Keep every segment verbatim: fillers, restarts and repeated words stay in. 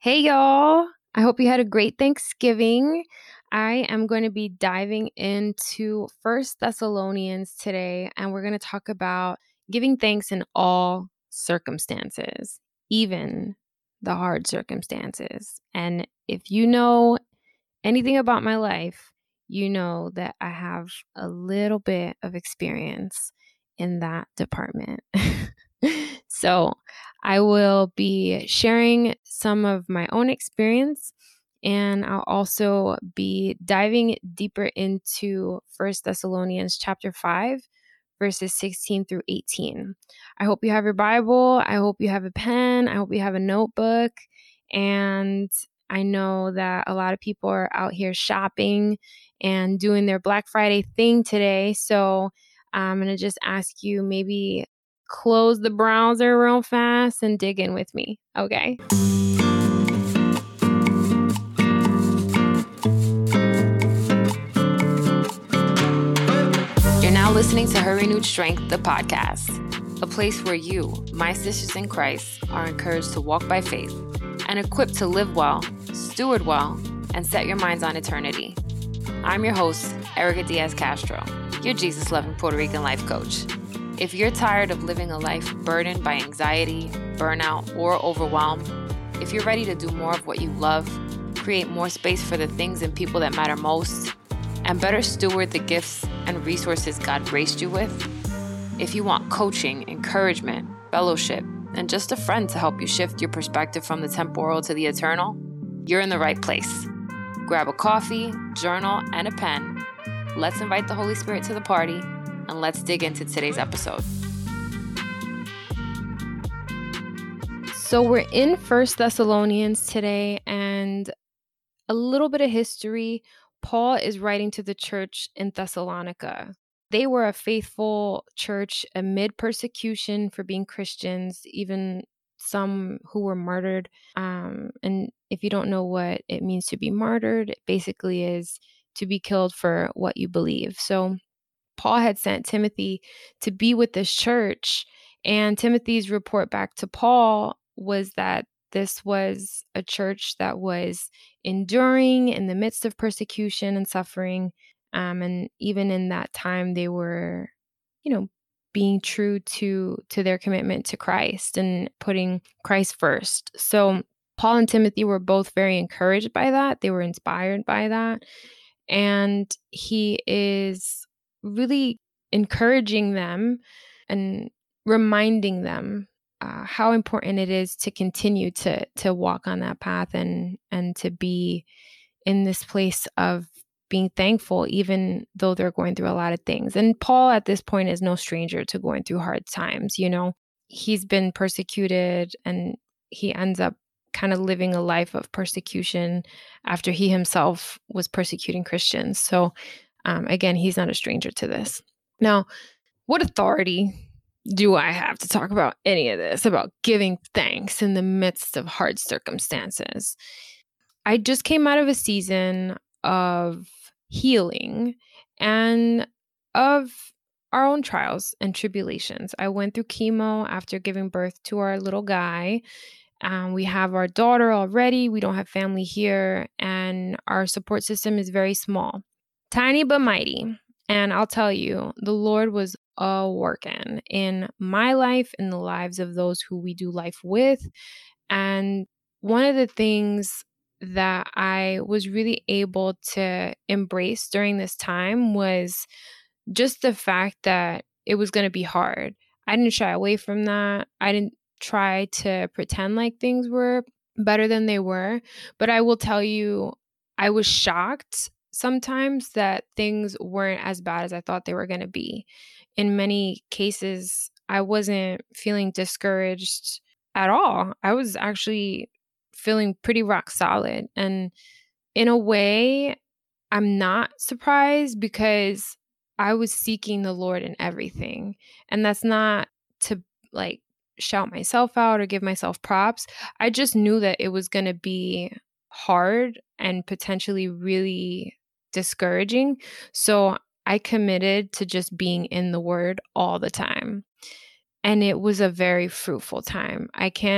Hey, y'all. I hope you had a great Thanksgiving. I am going to be diving into First Thessalonians today, and we're going to talk about giving thanks in all circumstances, even the hard circumstances. And if you know anything about my life, you know that I have a little bit of experience in that department. So I will be sharing some of my own experience, and I'll also be diving deeper into First Thessalonians chapter five, verses sixteen through eighteen. I hope you have your Bible. I hope you have a pen. I hope you have a notebook. And I know that a lot of people are out here shopping and doing their Black Friday thing today. So I'm going to just ask you maybe close the browser real fast and dig in with me. Okay. You're now listening to Her Renewed Strength, the podcast, a place where you, my sisters in Christ, are encouraged to walk by faith and equipped to live well, steward well, and set your minds on eternity. I'm your host, Erica Diaz Castro, your Jesus-loving Puerto Rican life coach. If you're tired of living a life burdened by anxiety, burnout, or overwhelm, if you're ready to do more of what you love, create more space for the things and people that matter most, and better steward the gifts and resources God graced you with, if you want coaching, encouragement, fellowship, and just a friend to help you shift your perspective from the temporal to the eternal, you're in the right place. Grab a coffee, journal, and a pen. Let's invite the Holy Spirit to the party, and let's dig into today's episode. So we're in First Thessalonians today, and a little bit of history. Paul is writing to the church in Thessalonica. They were a faithful church amid persecution for being Christians, even some who were martyred. Um, and if you don't know what it means to be martyred, it basically is to be killed for what you believe. So Paul had sent Timothy to be with this church, and Timothy's report back to Paul was that this was a church that was enduring in the midst of persecution and suffering. Um, and even in that time, they were, you know, being true to to their commitment to Christ and putting Christ first. So Paul and Timothy were both very encouraged by that. They were inspired by that. And he is really encouraging them and reminding them uh, how important it is to continue to to walk on that path and and to be in this place of being thankful, even though they're going through a lot of things. And Paul at this point is no stranger to going through hard times. You know, he's been persecuted, and he ends up kind of living a life of persecution after he himself was persecuting Christians. So um, again, he's not a stranger to this. Now, what authority do I have to talk about any of this, about giving thanks in the midst of hard circumstances? I just came out of a season of healing and of our own trials and tribulations. I went through chemo after giving birth to our little guy. Um, we have our daughter already. We don't have family here, and our support system is very small, tiny but mighty. And I'll tell you, the Lord was uh, working in my life, in the lives of those who we do life with. And one of the things that I was really able to embrace during this time was just the fact that it was going to be hard. I didn't shy away from that. I didn't try to pretend like things were better than they were. But I will tell you, I was shocked sometimes that things weren't as bad as I thought they were going to be. In many cases, I wasn't feeling discouraged at all. I was actually feeling pretty rock solid. And in a way, I'm not surprised because I was seeking the Lord in everything. And that's not to like shout myself out or give myself props. I just knew that it was going to be hard and potentially really discouraging. So I committed to just being in the Word all the time. And it was a very fruitful time. I can't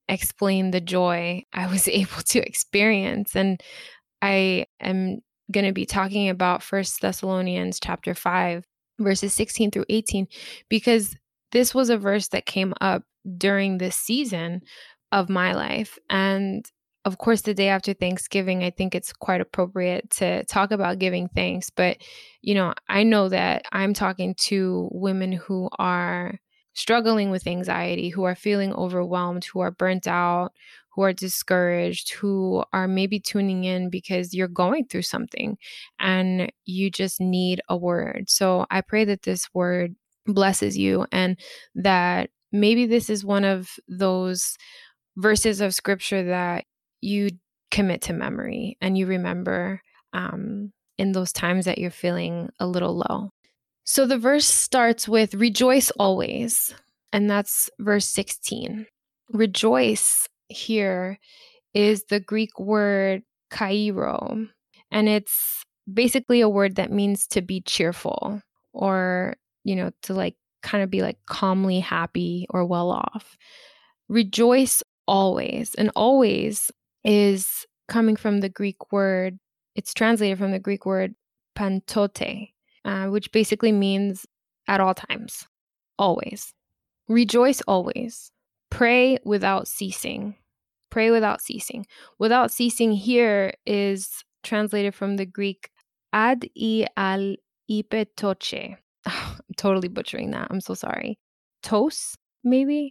explain the joy I was able to experience. And I am going to be talking about First Thessalonians chapter five, verses sixteen through eighteen, because this was a verse that came up during this season of my life. And of course, the day after Thanksgiving, I think it's quite appropriate to talk about giving thanks. But, you know, I know that I'm talking to women who are struggling with anxiety, who are feeling overwhelmed, who are burnt out, who are discouraged, who are maybe tuning in because you're going through something and you just need a word. So I pray that this word blesses you, and that maybe this is one of those verses of scripture that you commit to memory and you remember um, in those times that you're feeling a little low. So the verse starts with rejoice always, and that's verse sixteen. Rejoice here is the Greek word kairo, and it's basically a word that means to be cheerful, or, you know, to like kind of be like calmly happy or well off. Rejoice always, and always is coming from the Greek word, it's translated from the Greek word pantote, uh, which basically means at all times, always. Rejoice always. Pray without ceasing. Pray without ceasing. Without ceasing here is translated from the Greek ad I al ipetoche. I'm totally butchering that. I'm so sorry. Tos, maybe?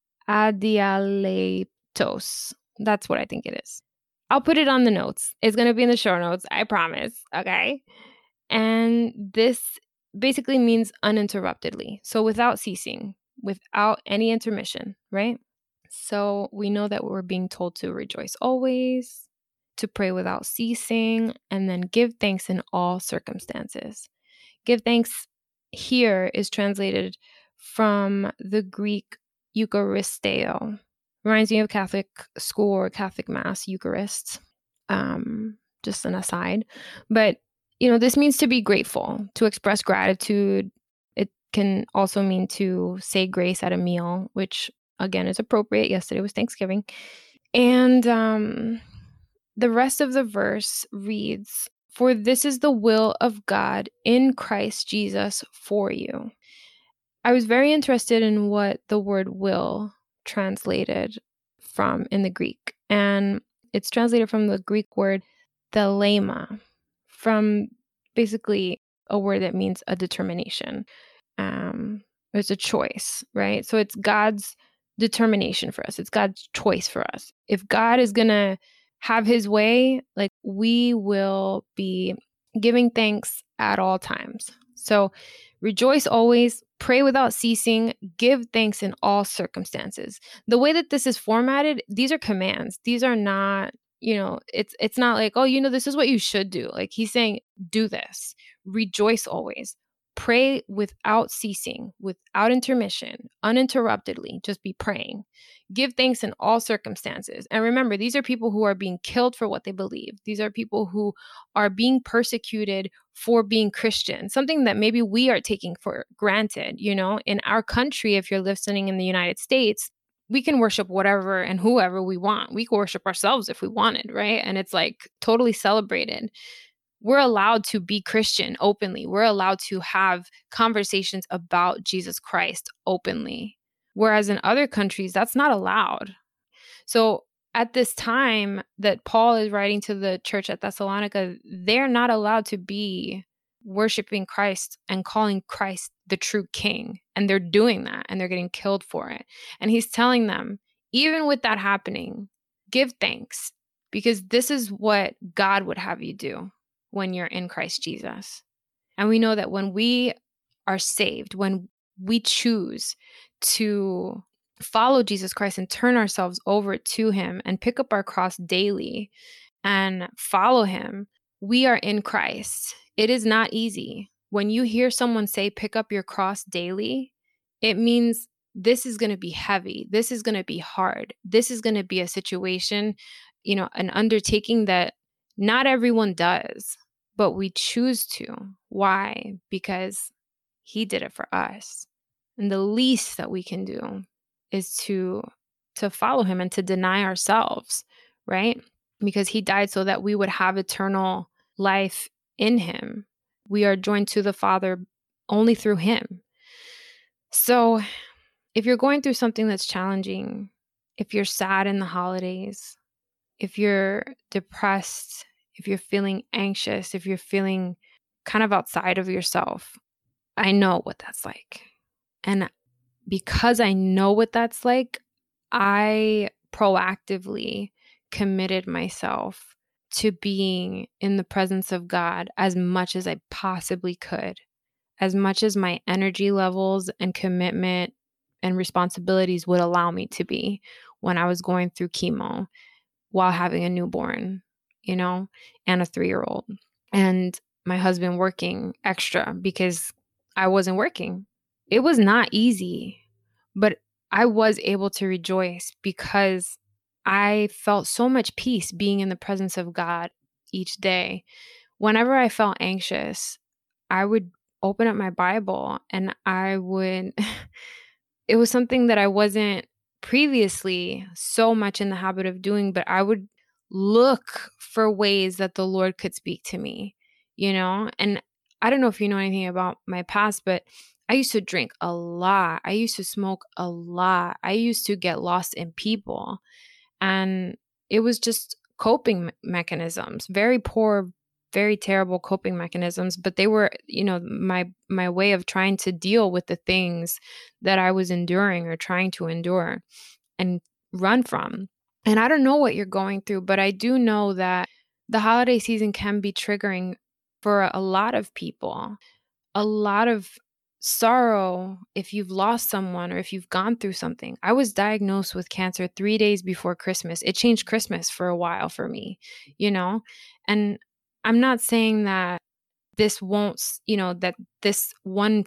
Adialetos. That's what I think it is. I'll put it on the notes. It's going to be in the show notes. I promise. Okay. And this basically means uninterruptedly. So without ceasing, without any intermission, right? So we know that we're being told to rejoice always, to pray without ceasing, and then give thanks in all circumstances. Give thanks here is translated from the Greek Eucharisteo. Reminds me of Catholic school or Catholic Mass, Eucharist. Um, just an aside. But, you know, this means to be grateful, to express gratitude. It can also mean to say grace at a meal, which, again, is appropriate. Yesterday was Thanksgiving. And um, the rest of the verse reads, "For this is the will of God in Christ Jesus for you." I was very interested in what the word will translated from in the Greek. And it's translated from the Greek word thelema, from basically a word that means a determination. Um, it's a choice, right? So it's God's determination for us. It's God's choice for us. If God is going to have his way, like, we will be giving thanks at all times. So rejoice always, pray without ceasing, give thanks in all circumstances. The way that this is formatted, these are commands. These are not, you know, it's it's not like, oh, you know, this is what you should do. Like, he's saying, do this. Rejoice always. Pray without ceasing, without intermission, uninterruptedly. Just be praying. Give thanks in all circumstances. And remember, these are people who are being killed for what they believe. These are people who are being persecuted for being Christian, something that maybe we are taking for granted. You know, in our country, if you're listening in the United States, we can worship whatever and whoever we want. We can worship ourselves if we wanted, right? And it's like totally celebrated. We're allowed to be Christian openly. We're allowed to have conversations about Jesus Christ openly. Whereas in other countries, that's not allowed. So at this time that Paul is writing to the church at Thessalonica, they're not allowed to be worshiping Christ and calling Christ the true king. And they're doing that, and they're getting killed for it. And he's telling them, even with that happening, give thanks, because this is what God would have you do when you're in Christ Jesus. And we know that when we are saved, when we choose to follow Jesus Christ and turn ourselves over to him and pick up our cross daily and follow him, we are in Christ. It is not easy. When you hear someone say, pick up your cross daily, it means this is going to be heavy. This is going to be hard. This is going to be a situation, you know, an undertaking that not everyone does, but we choose to. Why? Because he did it for us. And the least that we can do is to to follow him and to deny ourselves, right? Because he died so that we would have eternal life in him. We are joined to the Father only through him. So if you're going through something that's challenging, if you're sad in the holidays, if you're depressed, if you're feeling anxious, if you're feeling kind of outside of yourself, I know what that's like. And because I know what that's like, I proactively committed myself to being in the presence of God as much as I possibly could, as much as my energy levels and commitment and responsibilities would allow me to be when I was going through chemo while having a newborn, you know, and a three-year-old, and my husband working extra because I wasn't working. It was not easy, but I was able to rejoice because I felt so much peace being in the presence of God each day. Whenever I felt anxious, I would open up my Bible and I would, it was something that I wasn't previously so much in the habit of doing, but I would look for ways that the Lord could speak to me, you know? And I don't know if you know anything about my past, but I used to drink a lot. I used to smoke a lot. I used to get lost in people. And it was just coping me- mechanisms, very poor, very terrible coping mechanisms, but they were, you know, my my way of trying to deal with the things that I was enduring or trying to endure and run from. And I don't know what you're going through, but I do know that the holiday season can be triggering for a lot of people. A lot of sorrow if you've lost someone or if you've gone through something. I was diagnosed with cancer three days before Christmas. It changed Christmas for a while for me, you know? And I'm not saying that this won't, you know, that this one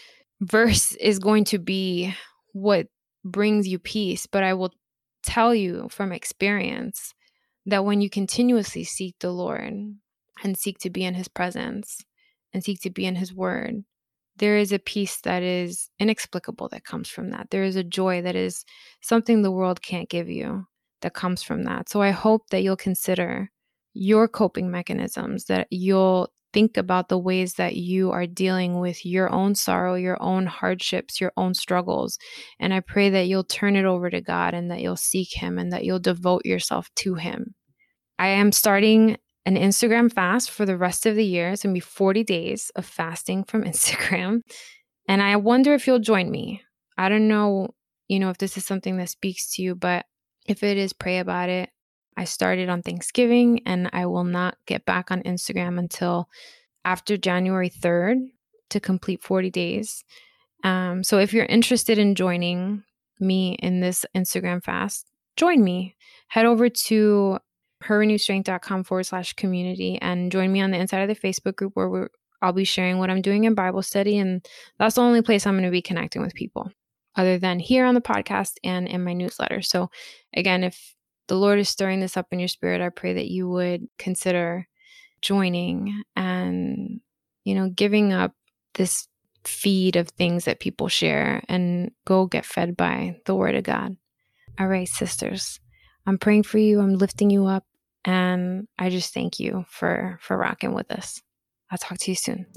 verse is going to be what brings you peace, but I will tell you from experience that when you continuously seek the Lord and seek to be in his presence and seek to be in his word, there is a peace that is inexplicable that comes from that. There is a joy that is something the world can't give you that comes from that. So I hope that you'll consider your coping mechanisms, that you'll think about the ways that you are dealing with your own sorrow, your own hardships, your own struggles. And I pray that you'll turn it over to God and that you'll seek him and that you'll devote yourself to him. I am starting an Instagram fast for the rest of the year. It's going to be forty days of fasting from Instagram. And I wonder if you'll join me. I don't know, you know, if this is something that speaks to you, but if it is, pray about it. I started on Thanksgiving and I will not get back on Instagram until after January third to complete forty days. Um, so if you're interested in joining me in this Instagram fast, join me. Head over to herrenewstrength.com forward slash community and join me on the inside of the Facebook group where we're, I'll be sharing what I'm doing in Bible study. And that's the only place I'm going to be connecting with people other than here on the podcast and in my newsletter. So again, if the Lord is stirring this up in your spirit, I pray that you would consider joining and, you know, giving up this feed of things that people share and go get fed by the word of God. All right, sisters, I'm praying for you. I'm lifting you up. And I just thank you for, for rocking with us. I'll talk to you soon.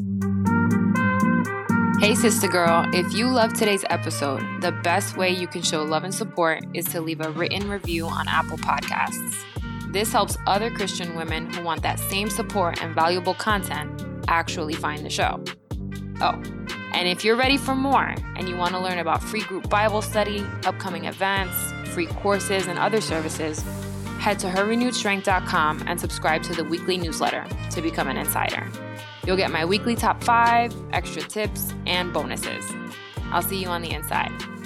Hey, sister girl, if you love today's episode, the best way you can show love and support is to leave a written review on Apple Podcasts. This helps other Christian women who want that same support and valuable content actually find the show. Oh, and if you're ready for more and you want to learn about free group Bible study, upcoming events, free courses, and other services, head to her renewed strength dot com and subscribe to the weekly newsletter to become an insider. You'll get my weekly top five, extra tips, and bonuses. I'll see you on the inside.